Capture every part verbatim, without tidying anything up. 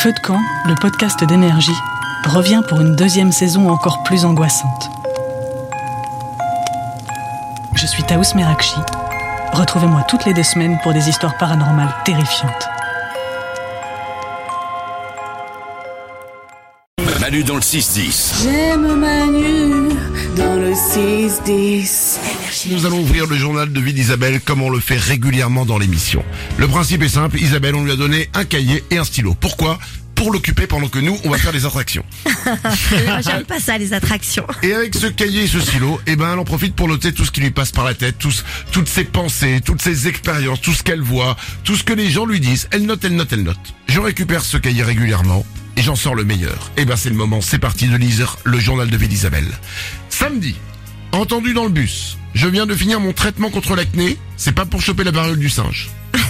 Feu de camp, le podcast d'énergie, revient pour une deuxième saison encore plus angoissante. Je suis Taous Merakchi. Retrouvez-moi toutes les deux semaines pour des histoires paranormales terrifiantes. Manu dans le six dix. J'aime Manu dans le six dix. Nous allons ouvrir le journal de vie d'Isabelle comme on le fait régulièrement dans l'émission. Le principe est simple, Isabelle, on lui a donné un cahier et un stylo. Pourquoi ? Pour l'occuper pendant que nous, on va faire des attractions. J'aime pas ça, les attractions. Et avec ce cahier et ce stylo, eh ben, elle en profite pour noter tout ce qui lui passe par la tête, tous, toutes ses pensées, toutes ses expériences, tout ce qu'elle voit, tout ce que les gens lui disent. Elle note, elle note, elle note. Je récupère ce cahier régulièrement et j'en sors le meilleur. Eh ben, c'est le moment, c'est parti de lire le journal de vie d'Isabelle. Samedi, entendu dans le bus. Je viens de finir mon traitement contre l'acné. C'est pas pour choper la variole du singe.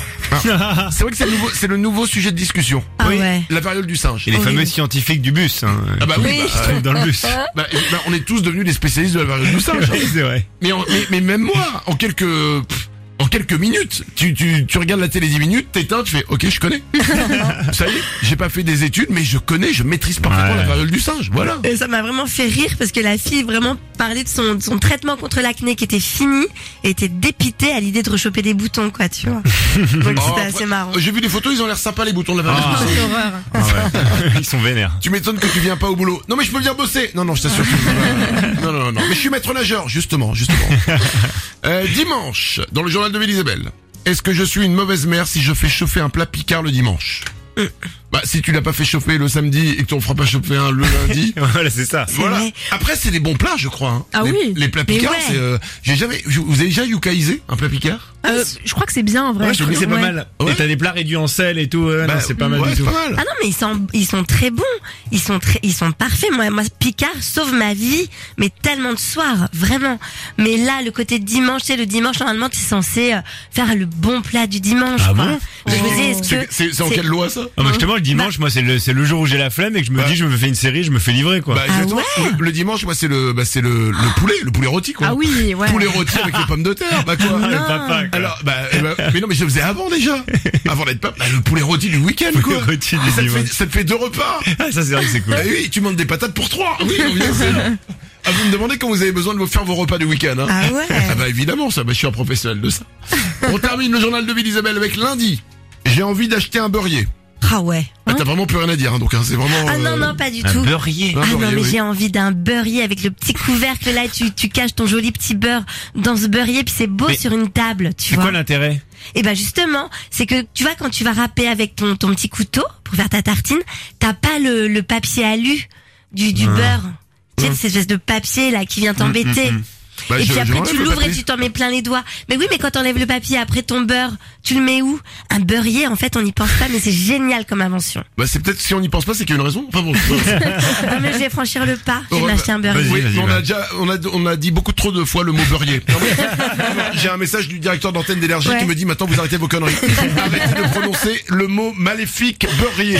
Ah, c'est vrai que c'est le, nouveau, c'est le nouveau sujet de discussion. Ah oui. Ouais. La variole du singe. Et les Oui. fameux scientifiques du bus, hein, Ah bah oui, Oui. bah, qui travaillent dans le bus. bah, bah, on est tous devenus des spécialistes de la variole du singe. Oui, c'est vrai. Mais, en- mais, mais même moi, en quelques, pff, en quelques minutes, tu, tu, tu regardes la télé dix minutes, t'éteins, tu fais, ok, je connais. Ça y est, j'ai pas fait des études, mais je connais, je maîtrise parfaitement Ouais. la variole du singe. Voilà. Et ça m'a vraiment fait rire parce que la fille vraiment parlait de son, de son traitement contre l'acné qui était fini et était dépitée à l'idée de rechoper des boutons, quoi, tu vois. Donc Oh, c'était après, assez marrant. euh, J'ai vu des photos, ils ont l'air sympas les boutons de la variole Ah. du singe. Horreur. Ah ouais. Ils sont vénères. Tu m'étonnes que tu viens pas au boulot. Non mais je peux venir bosser. Non non, je t'assure. que- Non non non non. Mais je suis maître nageur, justement, justement. Euh, dimanche, dans le journal de vie d'Isabelle. Est-ce que je suis une mauvaise mère si je fais chauffer un plat Picard le dimanche ? Bah si tu l'as pas fait chauffer le samedi et que tu en feras pas chauffer un le lundi. Voilà, c'est ça. Voilà. vrai. Après c'est des bons plats, je crois. Hein. Ah les, oui. Les plats Mais Picard, ouais. c'est. Euh, j'ai jamais. Vous avez déjà yucaïsé un plat Picard ? Euh, je crois que c'est bien en vrai. Ouais, je trouve que c'est pas Ouais. mal. Ouais. Et t'as des plats réduits en sel et tout. Ouais, Bah, non, c'est pas mal ouais, du c'est tout. pas mal. Ah non, mais ils sont, ils sont très bons. Ils sont très, ils sont parfaits. Moi, moi, Picard sauve ma vie, mais tellement de soirs, vraiment. Mais là, le côté dimanche, tu sais, le dimanche, normalement, t'es censé euh, faire le bon plat du dimanche. Ah quoi. bon Donc, je me dis, est-ce C'est que c'est- c'est en c'est- quelle loi ça ? Ah, bah, justement, le dimanche, moi, c'est le, c'est le jour où j'ai la flemme et que je me Bah. dis, je me fais une série, je me fais livrer, quoi. Bah, exactement. ouais. le, le dimanche, moi c'est le, bah, c'est le, le poulet, le poulet rôti quoi. Ah oui, ouais. Poulet rôti avec les pommes de terre, bah quoi. Ah, le papa, quoi. Alors, bah, eh ben, mais non, mais je le faisais avant déjà. Avant d'être papa, bah, le poulet rôti du week-end, quoi. Poulet rôti du Et ça, te fait, dimanche. ça te fait deux repas. Ah, ça, c'est vrai que c'est cool. Bah oui, tu manges des patates pour trois. Oui, bien sûr. Ah, vous me demandez quand vous avez besoin de vous faire vos repas du week-end, hein. Ah ouais. Ah bah évidemment, ça, bah, je suis un professionnel de ça. On termine le journal de vie d'Isabelle avec lundi. J'ai envie d'acheter un beurrier. Ah ouais. Ah, t'as vraiment plus rien à dire, hein, donc, hein, c'est vraiment. Ah non, euh, non, pas du Un tout. beurrier. Un Ah non, beurrier, mais oui. j'ai envie d'un beurrier avec le petit couvercle là, tu, tu caches ton joli petit beurre dans ce beurrier puis c'est beau Mais sur une table, tu C'est vois. quoi l'intérêt? Et ben justement, c'est que tu vois quand tu vas râper avec ton, ton petit couteau pour faire ta tartine, t'as pas le, le papier alu du, du beurre. Tu sais, cette espèce de papier là qui vient t'embêter. Bah, et je- puis je après enlève tu le l'ouvres et papier. tu t'en mets plein les doigts. Mais oui, mais quand t'enlèves le papier après ton beurre, tu le mets où? Un beurrier, en fait, on n'y pense pas, mais c'est génial comme invention. Bah c'est peut-être si on n'y pense pas, c'est qu'il y a une raison. Enfin bon. Ah, mais je vais franchir le pas, je vais Ouais, m'acheter un beurrier. vas-y, Oui, vas-y, mais on va. a déjà, on a, on a dit beaucoup trop de fois le mot beurrier. Non, mais- J'ai un message du directeur d'antenne d'énergie Ouais. qui me dit maintenant vous arrêtez vos conneries. Arrêtez de prononcer le mot maléfique beurrier.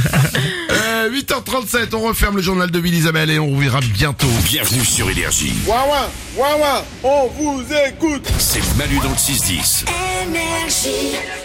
Euh, huit heures trente-sept, on referme le journal de vie d'Isabelle et on reverra bientôt. Bienvenue sur Énergie. Wawa, wawa, on vous écoute. C'est Manu dans le six dix. Énergie.